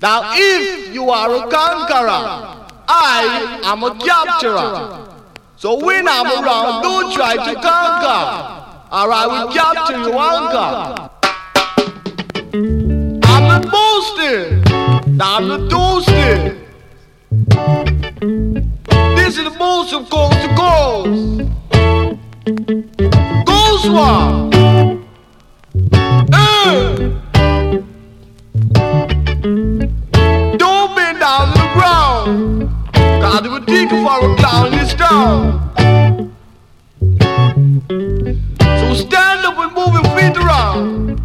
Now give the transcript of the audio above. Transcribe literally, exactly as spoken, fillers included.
Now if you are a conqueror, I am a capturer. So when I'm around, don't try to conquer, or I will capture your anchor. I'm not boasting, I'm not toasting. This is the most of coast to coast. Ghost War. Uh. Don't bend down to the ground, cause they will take you for a clown in this town. So stand up and move your feet around.